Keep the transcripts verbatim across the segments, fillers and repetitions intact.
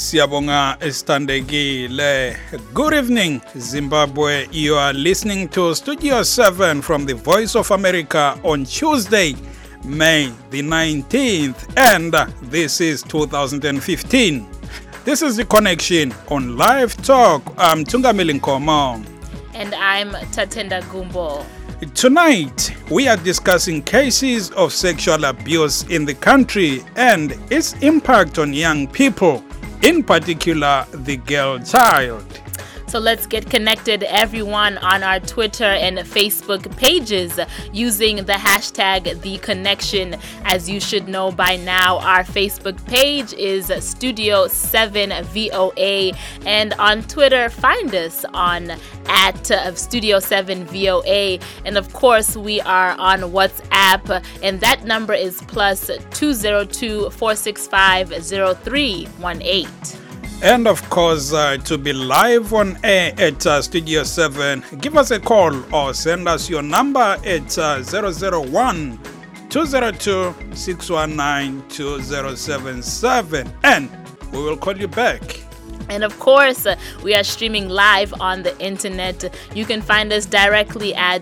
Siyabonga Estandegile. Good evening, Zimbabwe. You are listening to Studio seven from the Voice of America on Tuesday, May the nineteenth, and this is two thousand fifteen. This is The Connection on Live Talk. I'm Tungamili Nkomo. And I'm Tatenda Gumbo. Tonight, we are discussing cases of sexual abuse in the country and its impact on young people, in particular the girl child. So let's get connected, everyone, on our Twitter and Facebook pages using the hashtag The Connection. As you should know by now, our Facebook page is Studio seven V O A, and on Twitter, find us on at uh, Studio seven V O A, and of course, we are on WhatsApp, and that number is plus two zero two, four six five, zero three one eight. And of course, uh, to be live on air at uh, Studio seven, give us a call or send us your number at uh, zero zero one, two zero two, six one nine, two zero seven seven, and we will call you back. And of course, uh, we are streaming live on the internet. You can find us directly at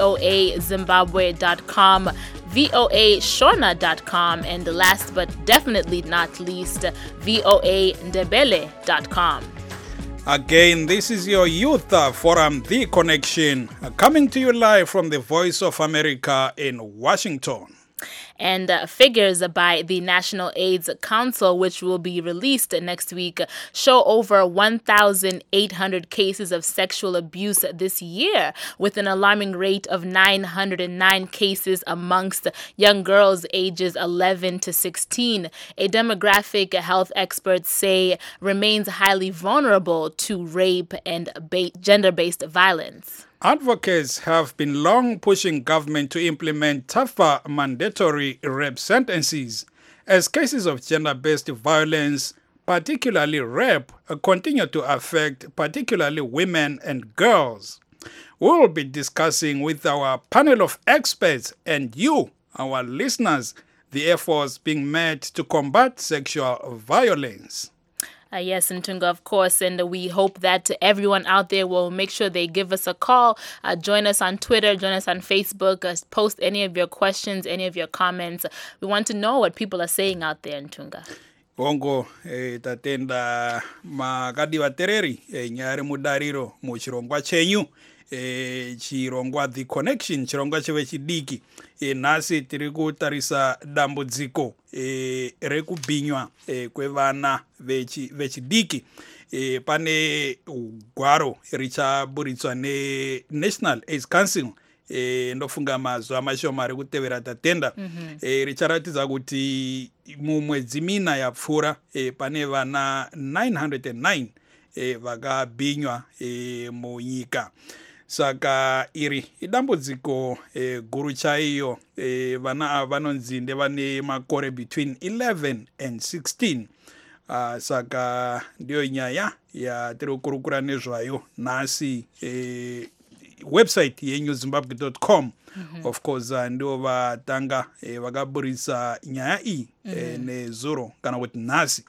voa zimbabwe dot com, voa shona dot com, and last but definitely not least, voa ndebele dot com. Again, this is your Youth uh, Forum, The Connection, uh, coming to you live from the Voice of America in Washington. And uh, figures by the National AIDS Council, which will be released next week, show over one thousand eight hundred cases of sexual abuse this year, with an alarming rate of nine hundred nine cases amongst young girls ages eleven to sixteen. A demographic health experts say remains highly vulnerable to rape and ba- gender-based violence. Advocates have been long pushing government to implement tougher mandatory rape sentences as cases of gender-based violence, particularly rape, continue to affect particularly women and girls. We will be discussing with our panel of experts and you, our listeners, the efforts being made to combat sexual violence. Uh, yes, Ntunga, of course, and we hope that everyone out there will make sure they give us a call, uh, join us on Twitter, join us on Facebook, uh, post any of your questions, any of your comments. We want to know what people are saying out there, Ntunga. Bongo eh, tatenda makadiwa tereri eh, nyare mudariro mu chirongwa chenyu eh, chirongwa The Connection, chirongwa chewe chidiki eh, nasi tiri kutarisa dambudziko eh, rekubinywa eh, kwevana vechi vechidiki eh, pane gwaro richaburitswa ne National AIDS Council eh, ndofunga mazuva mashoma rekutevera tatenda mm-hmm. eh, richaratidza kuti mumwedzi mina yapfuura eh, pane vana nine hundred nine eh, vakabinywa eh, munyika. Saka iri idambudziko eh, guru chaiyo eh, vana ava vanonzi ndevane makore between eleven and sixteen. Uh, saka ndiyo nyaya yatiri kukurukura nezvayo nhasi eh, website yenew zimbabwe dot com. Mm-hmm. Of course uh, ndiwo vatanga eh, vakaburisa nyaya iyi mm-hmm. eh, nezuro kana kuti nhasi.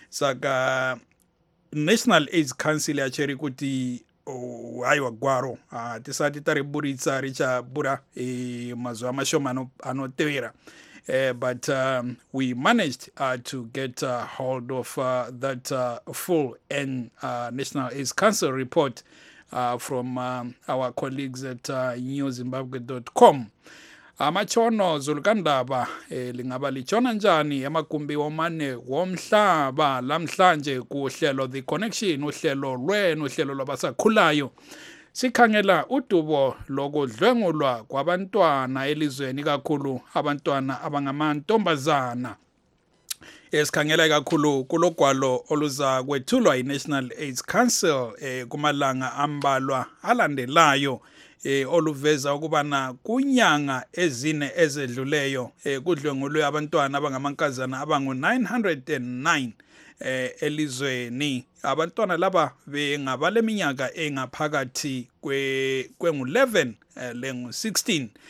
Saka National AIDS Council yacheri kuti oh, aiwa gwaro uh, tisati tariburitsa richabura eh, mazuva mashoma anotevera. Uh, but um, we managed uh, to get uh, hold of uh, that uh, full and uh, National AIDS Council report uh, from um, our colleagues at uh, new zimbabwe dot com. Amachono zulukandaba eh, lingaba lichona njani emakumbi womane womhlaba lamhlanje kuhlelo The Connection, uhlelo lwenu, uhlelo lwabasakhulayo. Sikhangela udubo lokudlwengulwa kwabantwana elizweni, kakhulu abantwana abangamantombazana. Esikhangela kakhulu kulogwalo oluza kwethulwa iNational AIDS Council eh, kumalanga ambalwa alandelayo eh, oluveza ukubana kunyanga ezine ezedluleyo eh, kudlwengulwe abantwana abangamankazana abangu nine hundred nine eh, elizweni. Abantwana laba bengabale minyaka engaphakathi kwe kwengu eleven eh, lengu sixteen.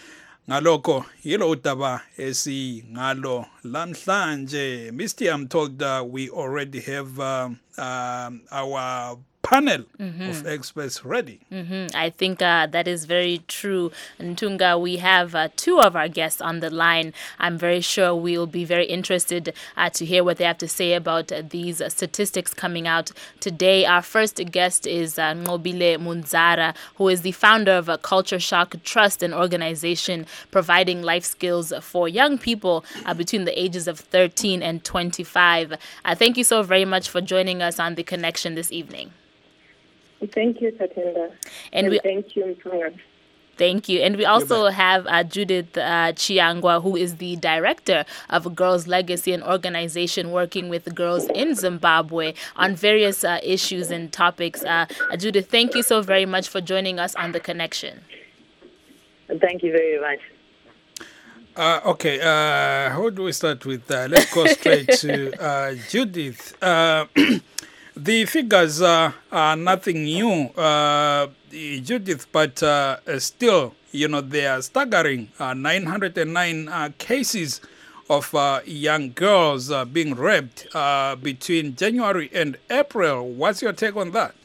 ngalokho yilo udaba esi ngalo lamhlanje. Misty, I'm told uh, we already have um, um, our panel mm-hmm. of experts ready. Mm-hmm. I think uh, that is very true. Ntunga, we have uh, two of our guests on the line. I'm very sure we'll be very interested uh, to hear what they have to say about uh, these uh, statistics coming out today. Our first guest is uh, Nqobile Munzara, who is the founder of a Culture Shock Trust, an organization providing life skills for young people uh, between the ages of thirteen and twenty-five. Uh, thank you so very much for joining us on The Connection this evening. Thank you, Tatenda. And, and we, thank you, Mpunga. Thank you. And we also have uh, Judith uh, Chiangwa, who is the director of Girls Legacy, an organization working with girls in Zimbabwe on various uh, issues and topics. Uh, uh, Judith, thank you so very much for joining us on The Connection. Thank you very much. Uh, okay, uh, how do we start with that? Let's go straight to uh, Judith. Uh, The figures uh, are nothing new, uh, Judith, but uh, still, you know, they are staggering. Uh, nine hundred nine uh, cases of uh, young girls uh, being raped uh, between January and April. What's your take on that?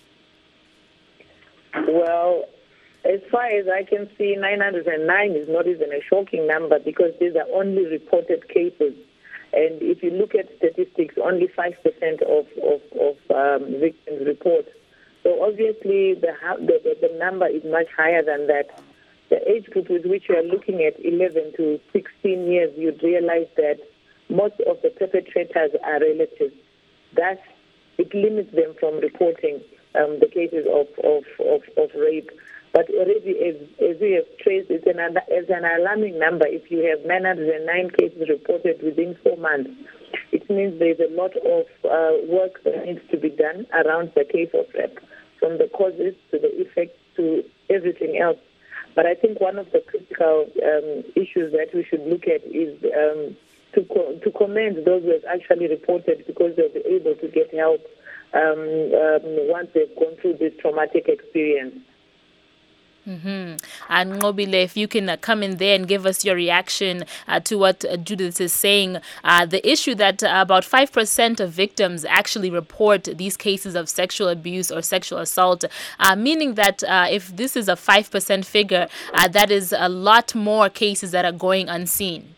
Well, as far as I can see, nine hundred nine is not even a shocking number because these are only reported cases. And if you look at statistics, only five percent of, of, of um, victims report. So obviously the, the the number is much higher than that. The age group with which you are looking at, eleven to sixteen years, you'd realize that most of the perpetrators are relatives. Thus, it limits them from reporting um, the cases of, of, of, of rape. But already, as, as we have traced, it's an, it's an alarming number. If you have nine hundred nine cases reported within four months, it means there's a lot of uh, work that needs to be done around the case of rape, from the causes to the effects to everything else. But I think one of the critical um, issues that we should look at is um, to, co- to commend those who have actually reported because they'll be able to get help um, um, once they've gone through this traumatic experience. Mm-hmm. And Nqobile, if you can uh, come in there and give us your reaction uh, to what uh, Judith is saying, uh, the issue that uh, about five percent of victims actually report these cases of sexual abuse or sexual assault, uh, meaning that uh, if this is a five percent figure, uh, that is a lot more cases that are going unseen.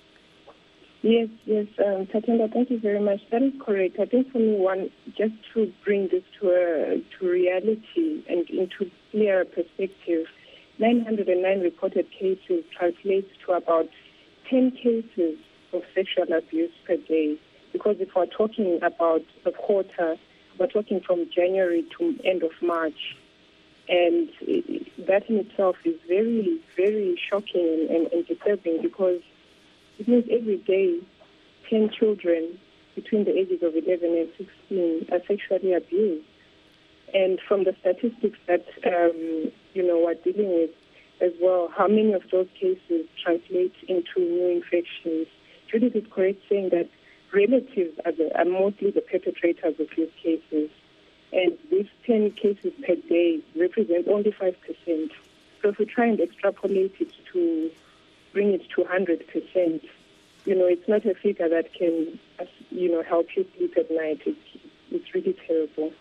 Yes, yes, um, Tatenda, thank you very much. That is correct. I think for me, one, just to bring this to a, to reality and into clearer perspective, nine hundred nine reported cases translates to about ten cases of sexual abuse per day. Because if we're talking about the quarter, we're talking from January to end of March. And that in itself is very, very shocking and, and disturbing because it means every day ten children between the ages of eleven and sixteen are sexually abused. And from the statistics that, um, you know, we're dealing with as well, how many of those cases translate into new infections? Judith is correct saying that relatives are, the, are mostly the perpetrators of these cases. And these ten cases per day represent only five percent. So if we try and extrapolate it to bring it to one hundred percent, you know, it's not a figure that can, you know, help you sleep at night. It's, it's really terrible.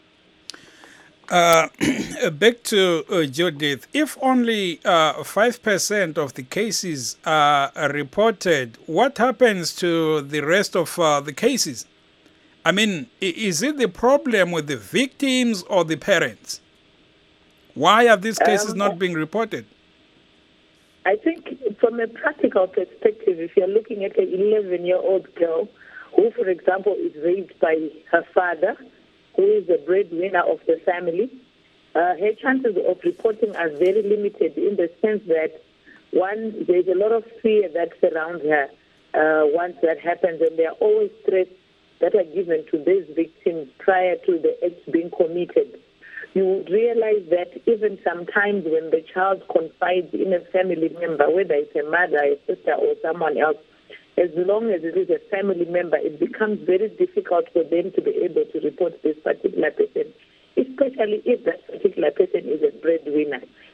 Uh, back to uh, Judith, if only uh, five percent of the cases are reported, what happens to the rest of uh, the cases? I mean, is it the problem with the victims or the parents? Why are these cases um, not being reported? I think from a practical perspective, if you're looking at an eleven-year-old girl who, for example, is raised by her father, who is the breadwinner of the family, uh, her chances of reporting are very limited in the sense that, one, there's a lot of fear that surrounds her uh, once that happens, and there are always threats that are given to these victims prior to the act being committed. You would realize that even sometimes when the child confides in a family member, whether it's a mother, a sister, or someone else, as long as it is a family member, it becomes very difficult for them to be able to report this particular person, especially if that particular person is a breadwinner.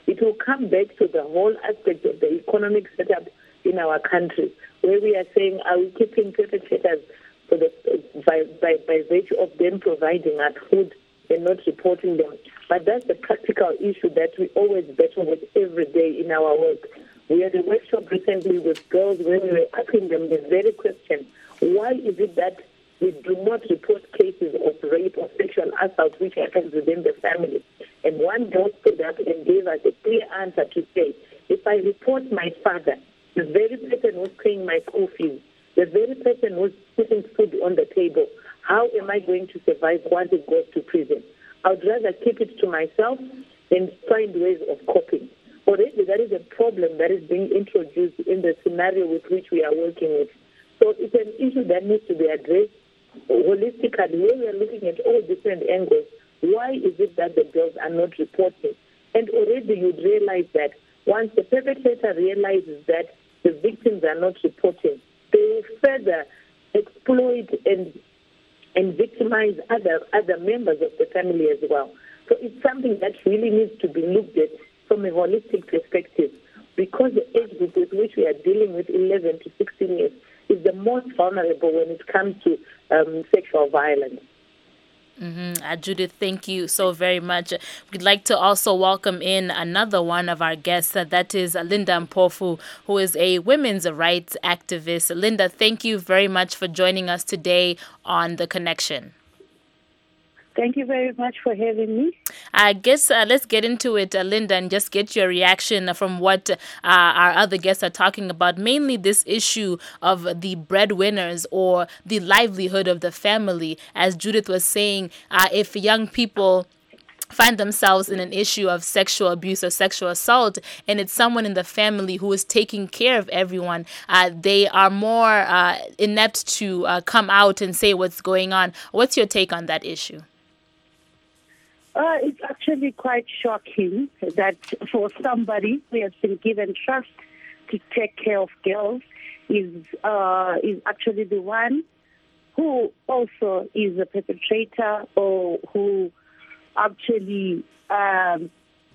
It will come back to the whole aspect of the economic setup in our country, where we are saying, are we keeping perpetrators for the, by, by, by virtue of them providing us food and not reporting them? But that's the practical issue that we always battle with every day in our work. We had a workshop recently with girls where we were asking them the very question, why is it that we do not report cases of rape or sexual assault which happens within the family? And one girl stood up and gave us a clear answer to say, if I report my father, the very person who's paying my school fees, the very person who's putting food on the table, how am I going to survive once it goes to prison? I would rather keep it to myself and find ways of coping. Already there is a problem that is being introduced in the scenario with which we are working with. So it's an issue that needs to be addressed holistically, where we are looking at all different angles. Why is it that the girls are not reporting? And already you'd realize that once the perpetrator realizes that the victims are not reporting, they will further exploit and and victimize other other members of the family as well. So it's something that really needs to be looked at from a holistic perspective, because the age group with which we are dealing with, eleven to sixteen years, is the most vulnerable when it comes to um, sexual violence. Mm-hmm. Uh, Judith, thank you so very much. We'd like to also welcome in another one of our guests, uh, that is Linda Mpofu, who is a women's rights activist. Linda, thank you very much for joining us today on The Connection. Thank you very much for having me. I guess uh, let's get into it, uh, Linda, and just get your reaction from what uh, our other guests are talking about, mainly this issue of the breadwinners or the livelihood of the family. As Judith was saying, uh, if young people find themselves in an issue of sexual abuse or sexual assault, and it's someone in the family who is taking care of everyone, uh, they are more uh, inept to uh, come out and say what's going on. What's your take on that issue? Uh, it's actually quite shocking that for somebody who has been given trust to take care of girls is uh, is actually the one who also is a perpetrator, or who actually, um,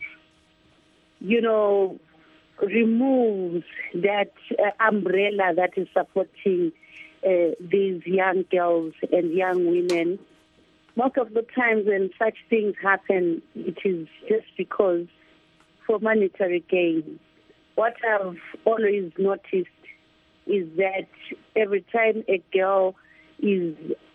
you know, removes that uh, umbrella that is supporting uh, these young girls and young women. Most of the times when such things happen, it is just because for monetary gain. What I've always noticed is that every time a girl is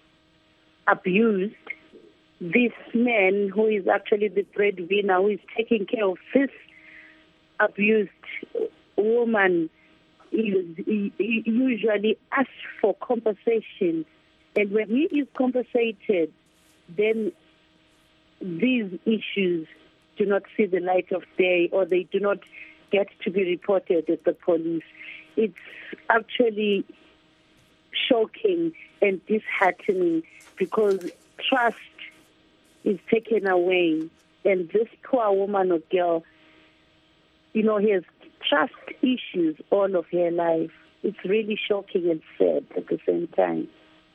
abused, this man who is actually the breadwinner, who is taking care of this abused woman, is he, he usually asks for compensation. And when he is compensated, then these issues do not see the light of day, or they do not get to be reported at the police. It's actually shocking and disheartening, because trust is taken away, and this poor woman or girl, you know, has trust issues all of her life. It's really shocking and sad at the same time.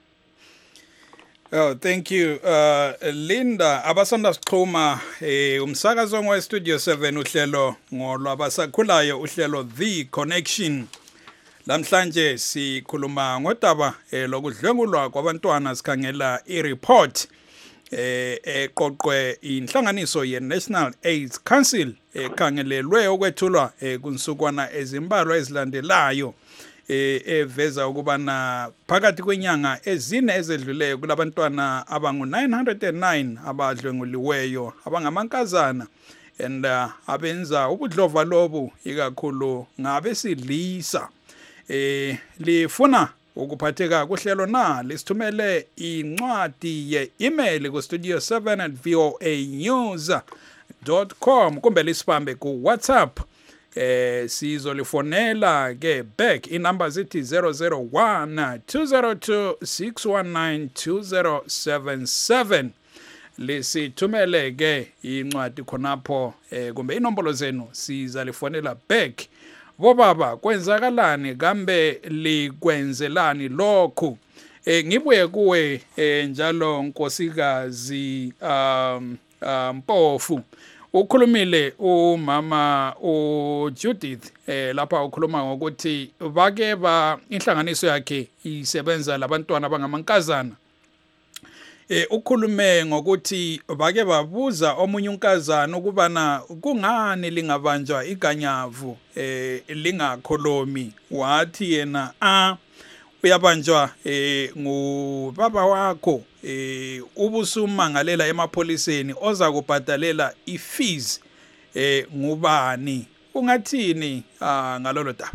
Oh, thank you. Uh, Linda, abasanda siqhuma eh umsakazo we Studio seven uhlelo ngolwabasakhulayo uhlelo The Connection. Lamhlanje sikhuluma ngodaba eh lokudlwengulwa kwabantwana, sikhangela i-report eh eqoqwe inhlanganiso ye-National AIDS Council ekhangelelwe ukwethulwa kunsukwana ezimbalwa ezilandelayo eveza ukubana phakathi kwenyanga ezine ezedluleyo kulabantwana abangu nine hundred nine abadlwenguliweyo abangamankazana, and uh, abenza ubudlova lobu ikakhulu ngabesilisa. eh lifuna ukuphatheka kuhlelo na lisithumele incwadi ye-email ku studio seven at voa news dot com kumbe lisibambe ku WhatsApp. Eh sizolifonela ke back inamba zithi zero zero one two zero two six one nine two zero seven seven. Lisithumele ke incwadi khonapho eh kumbe inombolo zenu sizalifonela back. Bobaba, kwenzakalani kambe likwenzelani lokhu? Eh ngibuye kuwe eh njalo nkosikazi um Mpofu, ukhulumile umama uJudith eh lapha ukhuluma ngokuthi bake ba inhlanganiso yakhe isebenza labantwana abangamankazana. Eh ukhulume ngokuthi bake babuza omunye unkazana ukubana kungani lingabanjwa iganyavu eh lingakholomi, wathi yena a uyabanjwa eh ngubaba wakho eh ubusumangalela emapholiseni oza kubhadalela ifees eh ngubani. Ungathini ah ngalolo daba?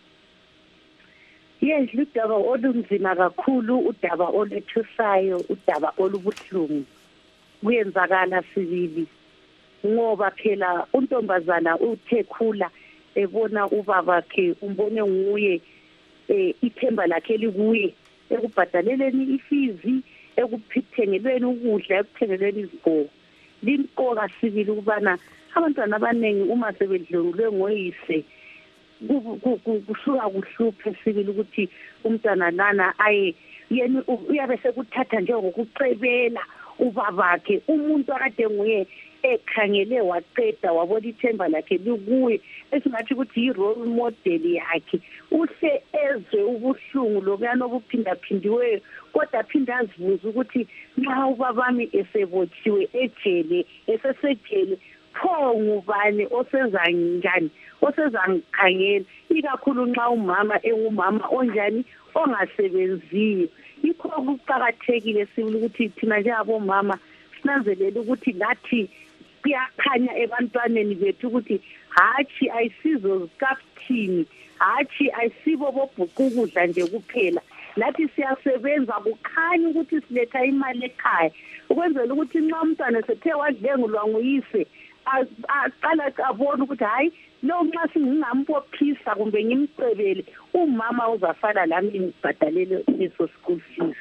Yes, ludaba olunzima kakhulu, udaba olethusayo, udaba olubuhlungu. Kuyenzakala sibili ngoba phela untombazana uthe khula ebona ubaba wakhe, umbone nguye eh ithemba lakhe likuye ekubhadaleleni ifizi, ekuphethengelweni ukudla, ekuthengelweni izigqoko. Limqoka sibili ukubana abantwana abanengi uma sebedlulwe ngoyise kusuka kuhluphe sibili ukuthi umntwana lana aye yena uyabe sekuthatha njengokucebela ubabakhe, umuntu akade nguye ekhangele waqeda wabona ithemba lakhe likuye, esingathi ukuthi yi-role model yakhe. Uhle ezwe ubuhlungu lokuyana obuphindaphindiweyo, kodwa aphinda azibuza ukuthi nxa ubabami esebotshiwe ejele, esesejele, pho ngubani osezanjani, osezangikhangela, ikakhulu nxa umama engumama onjani, ongasebenziyo. Yikho kuqakathekile sibili ukuthi thina njengabomama sinanzelele ukuthi lathi kuyakhanya ebantwaneni bethu ukuthi hatshi ayisizo zikaphini, hatshi ayisibo bobhuqa ukudla nje kuphela, lathi siyasebenza kukhanya ukuthi siletha imali ekhaya, ukwenzela ukuthi nxa umntwana sethe wadlengulwa nguyise aqala abona ukuthi hayi lo nxa singingambophisa kumbe ngimcebele, umama uzafana lami ngibhadalele leso school fees.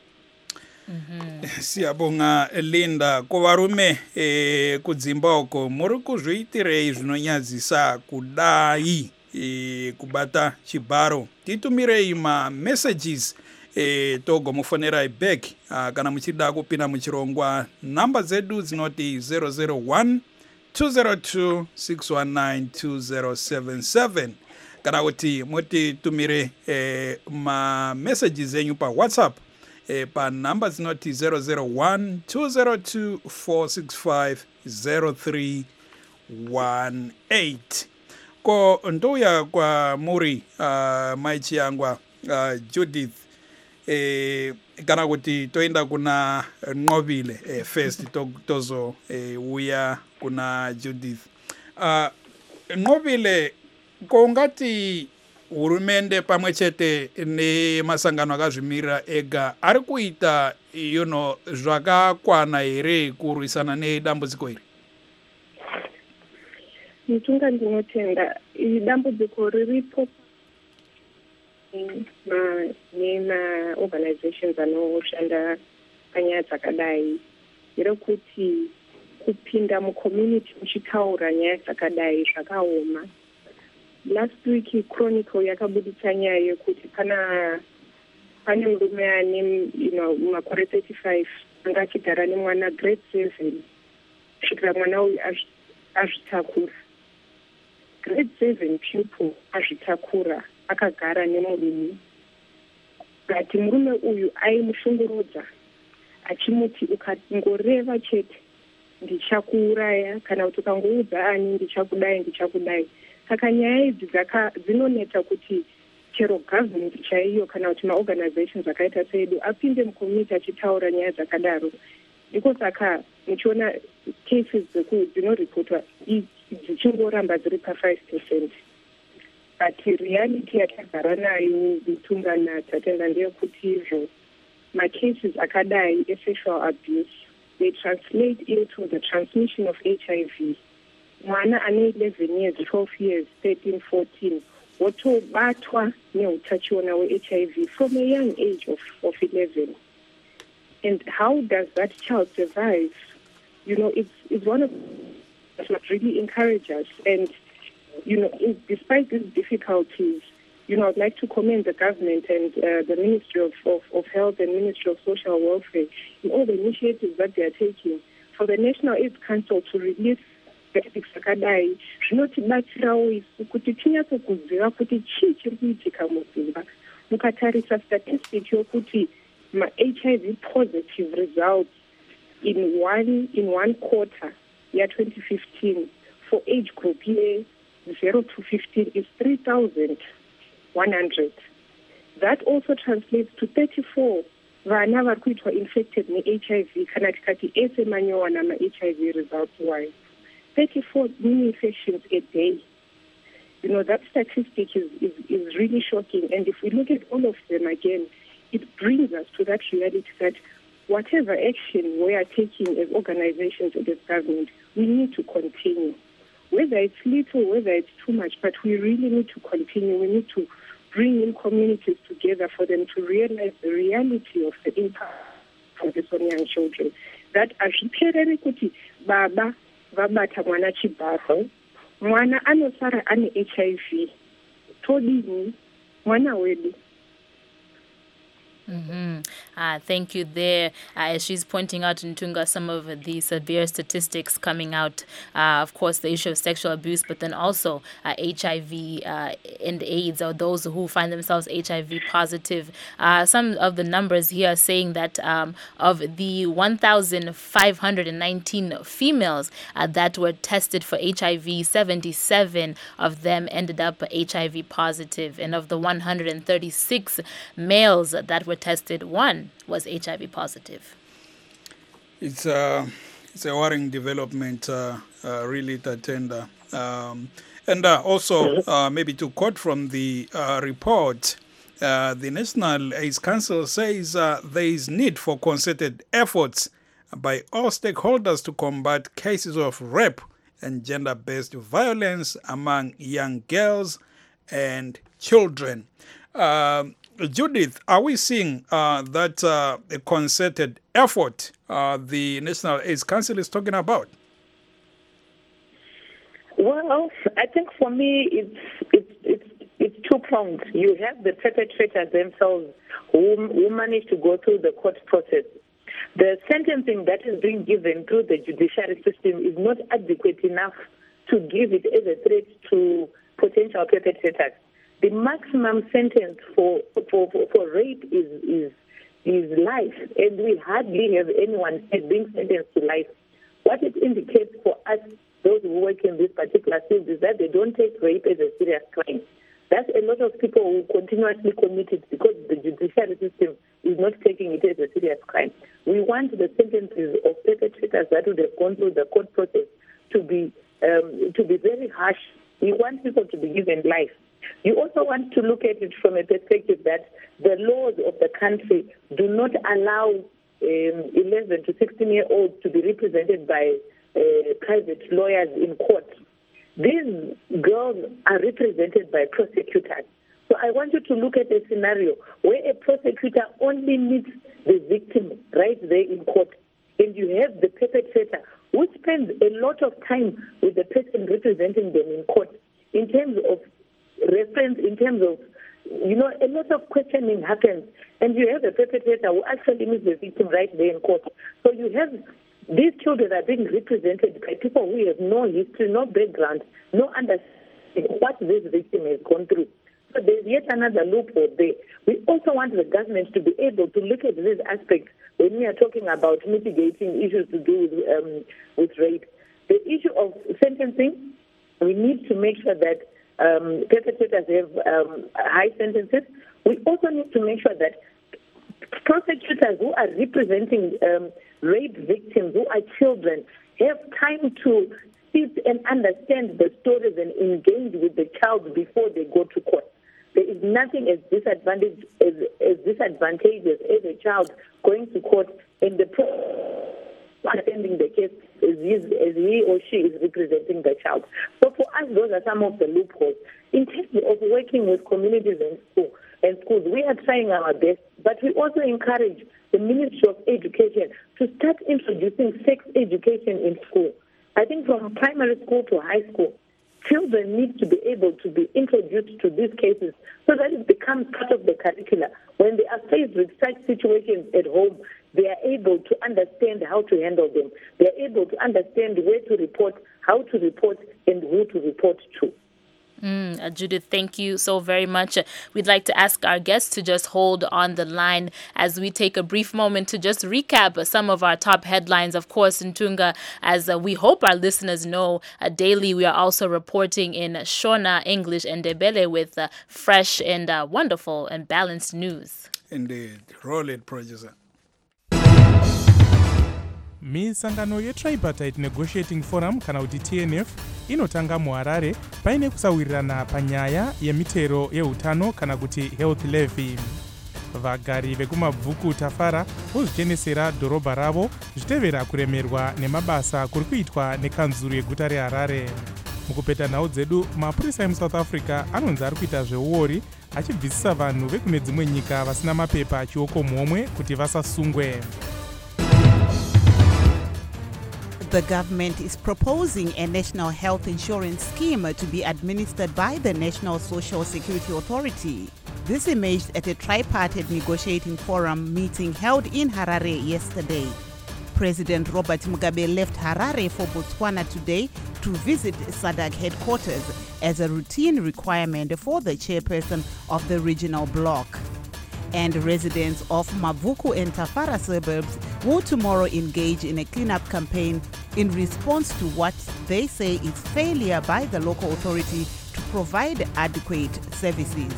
Siyabonga Linda Kovarume eh kudzimboko muri kuzviitirei zvinonyadzisa kudai eh kubata chibharo. Titumirei ma messages eh togo mufonera back kana muchida kupinda muchirongwa. Namba zedu dzinoti zero zero one two zero two six one nine two zero seven seven kana kuti muti tumire eh ma messages enyu pa WhatsApp eh pa namba zinoti zero zero one two zero two four six five zero three one eight. Ko ndoya kwa muri uh, maichi yangwa uh, Judith eh kana kuti toenda kuna Nqobile eh, first to, tozo eh, uya kuna Judith. Uh, Nqobile kongati hurumende pamwechete ne masangano akazvimira ega ari kuita you know zvakakwana here kurwisana nedambudziko iri? Nitunga ndinotenda dambudziko riripo nema organizations anoshanda panyaya dzakadai rekuti kupinda mucommunity muchitaura nyaya dzakadai zvakaoma. Last week Chronicle yakabudisa nyaya yekuti pana pane murume ane you know makore thirty-five anga achigara nemwana grade seven kusvikira mwana uyu azvitakura. Grade seven pupil azvitakura akagara nemurume. Kati murume uyu aimushungurudza achimuti ukangoreva chete ndichakuuraya kana kuti ukangoudza ani ndichakudai ndichakudai. Saka nyaya idzi dzinoneta kuti chero government chaiyo kana kuti maorganizations akaita sedu apinde mucommunity achitaura nyaya dzakadaro. Ndiko saka muchiona cases dzinoripotwa dzichingoramba dziri pa five percent. But reality yatagara nayo Bitunga tatenda ndeyekuti izvo macases akadai e-sexual abuse they translate into the transmission of H I V. Mwana ane eleven years, twelve years, thirteen, fourteen wotobatwa neutachiona we-H I V from a young age of, of eleven. And how does that child survive? You know, it's, it's one of what really encourages us. And, you know, in, despite these difficulties, you know, I'd like to commend the government and uh, the Ministry of, of, of Health and Ministry of Social Welfare in all the initiatives that they are taking for the National AIDS Council to release statistics akadai zvinotibatsirawo isu kuti tinyatsokuziva kuti chii chiri kuitika mudzimba. Mukatarisa statistic yokuti ma-H I V positive results in one in one quarter year twenty fifteen for age group year zero to fifteen is three thousand one hundred. That also translates to thirty-four vana vari kuitwa infected ne-H I V kana tikati ese manyowa ma-H I V results wise. thirty-four new infections a day. You know, that statistic is, is, is really shocking. And if we look at all of them again, it brings us to that reality that whatever action we are taking as organizations and as government, we need to continue. Whether it's little, whether it's too much, but we really need to continue. We need to bring in communities together for them to realize the reality of the impact of this on young children. That azvipere kuti baba vabata mwana chibhafu, mwana anosara ane H I V, todini mwana wedu. Mm-hmm. Uh, thank you there. Uh, as she's pointing out, Ntunga, some of the severe statistics coming out, uh, of course, the issue of sexual abuse, but then also uh, H I V uh, and AIDS, or those who find themselves H I V positive. Uh, some of the numbers here are saying that um, of the one thousand five hundred nineteen females uh, that were tested for H I V, seventy-seven of them ended up H I V positive. And of the one hundred thirty-six males that were tested, one was H I V positive. It's a, it's a worrying development, uh, uh, really, Tatenda. Um, and uh, also, uh, maybe to quote from the uh, report, uh, the National AIDS Council says uh, there is need for concerted efforts by all stakeholders to combat cases of rape and gender-based violence among young girls and children. Uh, Judith, are we seeing uh, that uh, a concerted effort uh, the National AIDS Council is talking about? Well, I think for me it's it's it's, it's two-pronged. You have the perpetrators themselves who, who manage to go through the court process. The sentencing that is being given through the judiciary system is not adequate enough to give it as a threat to potential perpetrators. The maximum sentence for for, for, for rape is, is is life, and we hardly have anyone being sentenced to life. What it indicates for us, those who work in this particular field, is that they don't take rape as a serious crime. That's a lot of people who continuously commit it because the judiciary system is not taking it as a serious crime. We want the sentences of perpetrators that would have gone through the court process to be um, to be very harsh. We want people to be given life. You also want to look at it from a perspective that the laws of the country do not allow um, eleven to sixteen-year-olds to be represented by uh, private lawyers in court. These girls are represented by prosecutors. So I want you to look at a scenario where a prosecutor only meets the victim right there in court, and you have the perpetrator who spends a lot of time with the person representing them in court in terms of reference, in terms of, you know, a lot of questioning happens, and you have a perpetrator who actually meets the victim right there in court. So you have these children are being represented by people who have no history, no background, no understanding what this victim has gone through. So there's yet another loophole there. We also want the government to be able to look at these aspects when we are talking about mitigating issues to do with, um, with rape. The issue of sentencing, we need to make sure that um, perpetrators have um, high sentences. We also need to make sure that prosecutors who are representing um, rape victims, who are children, have time to sit and understand the stories and engage with the child before they go to court. There is nothing as disadvantageous as, as disadvantageous as a child going to court and the pro- attending the case as he, as he or she is representing the child. So for us, those are some of the loopholes. In terms of working with communities and schools, and schools, we are trying our best, but we also encourage the Ministry of Education to start introducing sex education in school. I think from primary school to high school, children need to be able to be introduced to these cases so that it becomes part of the curricula. When they are faced with such situations at home, they are able to understand how to handle them. They are able to understand where to report how to report and who to report to. Mm, uh, Judith, thank you so very much. Uh, we'd like to ask our guests to just hold on the line as we take a brief moment to just recap uh, some of our top headlines. Of course, in Tunga, as uh, we hope our listeners know, uh, daily we are also reporting in Shona, English, and Ndebele with uh, fresh and uh, wonderful and balanced news. Indeed. Roll it, producer. misangano yetripartite negotiating forum kana kuti T N F inotanga muHarare paine kusawirirana panyaya yemitero yeutano kana kuti health levy. Vagari vekumabvuku Tafara vozvichenesera dhorobha ravo zvichitevera kuremerwa nemabasa kuri kuitwa nekanzuru yeguta reHarare. Mukupeta nhau dzedu, mapurisa emuSouth Africa anonzi ari kuita zveuori achibvisisa vanhu vekune dzimwe nyika vasina mapepa achioko muhomwe kuti vasasungwe. The government is proposing a national health insurance scheme to be administered by the National Social Security Authority. This emerged at a tripartite negotiating forum meeting held in Harare yesterday. President Robert Mugabe left Harare for Botswana today to visit SADC headquarters as a routine requirement for the chairperson of the regional bloc. And residents of Mavuku and Tafara suburbs will tomorrow engage in a cleanup campaign in response to what they say is failure by the local authority to provide adequate services.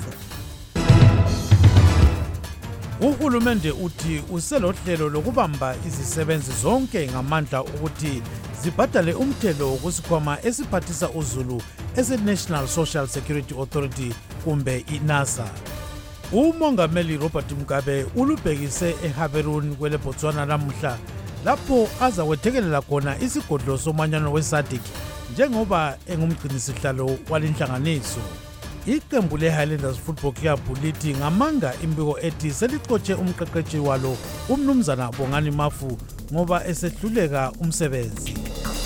Uhulumende uthi uselohlelo lokubamba izisebenzi zonke ngamandla ukuthi zibhadale umthelo wokusikhwama esiphathisa uzulu ese-National Social Security Authority kumbe i-NASA. Umongameli Robert Mugabe ulubhekise eHaberun kwele Botswana namuhla lapho azawethekelela khona isigodlo somanyano we-SADC njengoba engumgcinisihlalo walenhlanganiso. Iqembu le-Highlanders Football Club lithi ngamanga imbiko ethi selicotshe umqeqeshi walo umnumzana Bongani Mafu ngoba esehluleka umsebenzi.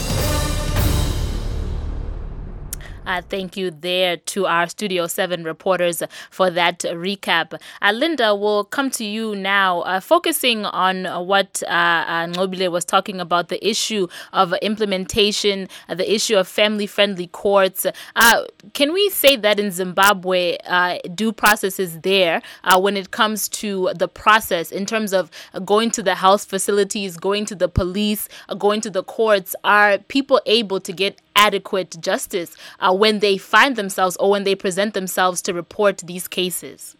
Uh, thank you there to our Studio seven reporters for that recap. Uh, Linda, we'll come to you now, uh, focusing on uh, what uh, uh, Nobile was talking about, the issue of implementation, uh, the issue of family-friendly courts. Uh, can we say that in Zimbabwe, uh, due process is there uh, when it comes to the process in terms of uh, going to the health facilities, going to the police, uh, going to the courts? Are people able to get adequate justice uh, when they find themselves or when they present themselves to report these cases?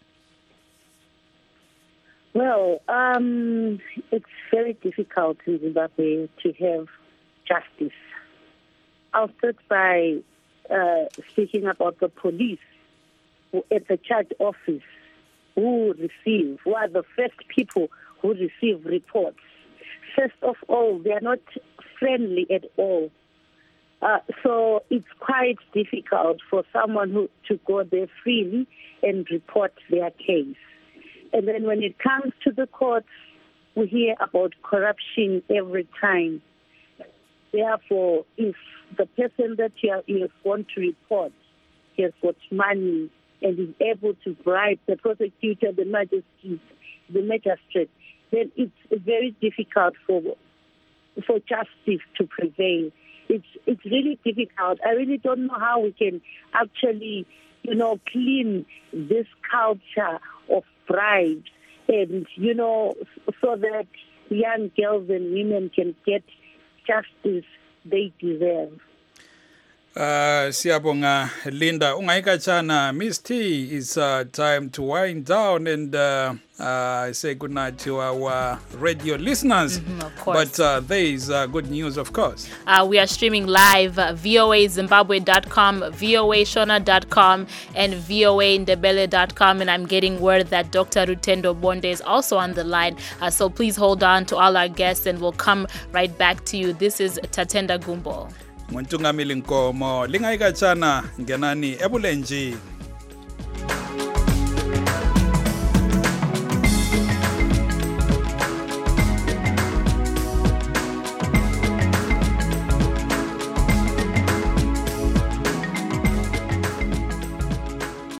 Well, um, it's very difficult in Zimbabwe to have justice. I'll start by uh, speaking about the police who, at the charge office who receive, who are the first people who receive reports. First of all, they are not friendly at all. Uh, so it's quite difficult for someone who to go there freely and report their case. And then when it comes to the courts, we hear about corruption every time. Therefore, if the person that you, are, you want to report has got money and is able to bribe the prosecutor, the magistrate, the magistrate, then it's very difficult for for justice to prevail. It's it's really difficult. I really don't know how we can actually, you know, clean this culture of bribes and, you know, so that young girls and women can get justice they deserve. Uh, Siyabonga, Linda. Ungayikachana, Miss T, it's uh, time to wind down and uh, uh, say goodnight to our radio listeners. Mm-hmm, of course. But uh, there is uh, good news, of course. Uh, we are streaming live uh, V O A Zimbabwe dot com, V O A Shona dot com, and V O A Ndebele dot com. And I'm getting word that Doctor Rutendo Bonde is also on the line. Uh, so please hold on to all our guests and we'll come right back to you. This is Tatenda Gumbo. Muntungamili Nkomo, lingayikachana ngenani ebulenji.